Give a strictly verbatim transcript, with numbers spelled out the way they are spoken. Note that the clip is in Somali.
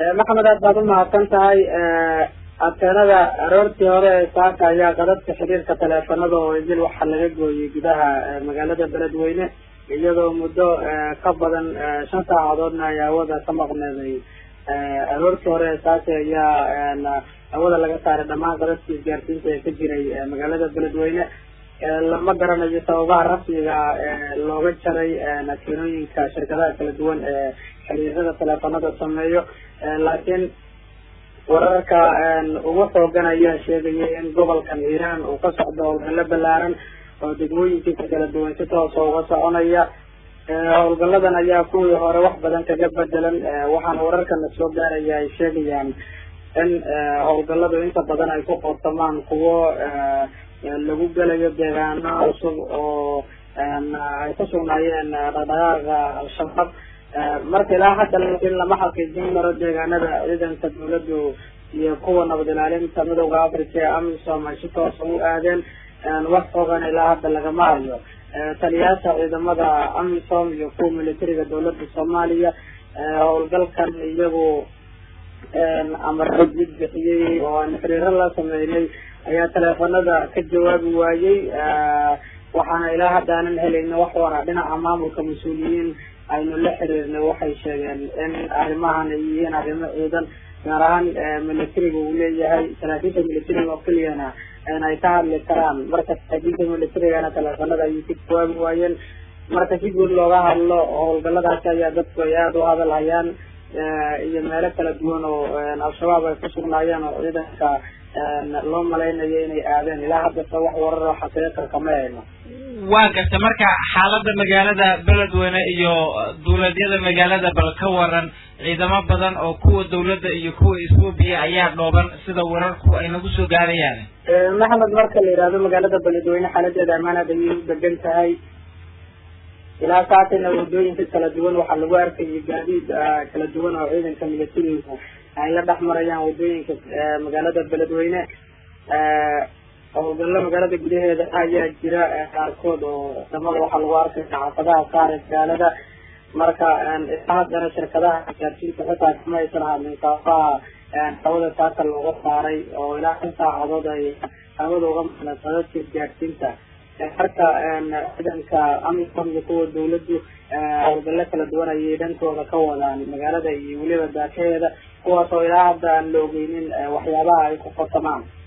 maxamed aad baad umahadsan tahay ateenada aroortii hore saaka ayaa qadadka xiriirka taleefanada oo idil waxaa laga gooyay gudaha magaalada beledweyne iyadoo muddo ka badan shan saacadoodna ay hawada ka maqneeday aroortii hore saaka ayaa hawada laga saaray dhammaan qadadkii isgaarsiinta ee ka jiray magaalada beledweyne lama garanayo sababaha rasmiga looga jaray nakiinooyinka shirkadaha kala duwan ee xiriirada taleefanada sameeyo laakiin wararka ugu xoogan ayaa sheegaya in gobolkan hiiraan uu ka socdo howlgallo balaaran oo degmooyinkiisa kala duwan si toosa uga soconaya howlgaladan ayaa kuwii hore wax badan kaga bedelan waxaana wararkana soo gaaraya ay sheegayaan in howlgaladu inta badan ay ku qoortamaan kuwo lagu gelayo deegaano cusub oo ay ku sugnaayeen dhaqdhaqaaqa al-shabaab marka ilaa hadda laakiin lama xaqiijin karo deegaanada ciidanka dawladdu iyo kuwa nabad ilaalinta midowda africa ee amisom ay si toosa u aadeen wax fogan ilaa hadda lagama hayo taliyaasha ciidamada amisom iyo kuwa militariga dawladda soomaaliya howlgalkan iyagu amaro mid bixiyey oo aan xiriiro la sameynay ayaa taleefanada ka jawaabi waayey waxaana ilaa hadda aanan helayna wax wara dhinaca maamulka mas-uuliyiin aynu la xiriirnay waxay sheegeen in arrimahan ay yihiin arrimo ciidan gaar ahaan militariga uu leeyahay saraakiisha militariga oo keliyana ay ka hadli karaan marka saraakiisha militarigana taleefanada ayay ka jawaabi waayeen marka si guud looga hadlo howlgaladaasi ayaa dadku ay aada u hadal hayaan iyo meelo kala duwan oo al-shabaab ay ku sugnaayeen oo ciidanka loo malaynayo inay aadeen ilaa haddasa wax warar oo xaqiiqa kama hayno waa garta marka xaalada magaalada beledweyne iyo dawladyada magaalada bal ka waran ciidamo badan oo kuwa dawladda iyo kuwa Ethiopia ayaa dhooban sida wararku ay nagu soo gaarayaan maxamed marka la yiraahdo magaalada beledweyne xaaladeeda amaanad ay u degan tahay ilaa saacadna wadooyinka kala duwan waxaa lagu arkayay gaadiid kala duwan oo ciidanka militariga ay la dhex marayaan wadooyinka magaalada beledweyne howlgallo magaalada gudaheeda ayaa jira qaarkood oo ciidamada waxaa lagu arkay xaafadaha qaar ee magaalada marka ilaa haddana shirkadaha isgaarsiinta xitaa kama aysan hadlin sababaha hawada saaka looga saaray oo ilaa shan saacadood ay hawada uga maqnay qadadka isgaarsiinta marka ciidanka amisom iyo kuwa dawladdu howlgallo kala duwan ayay dhankooda ka wadaan magaalada iyo weliba daakaheeda kuwaas oo ilaa hadda aan la ogeynin waxyaabaha ay ku qortamaan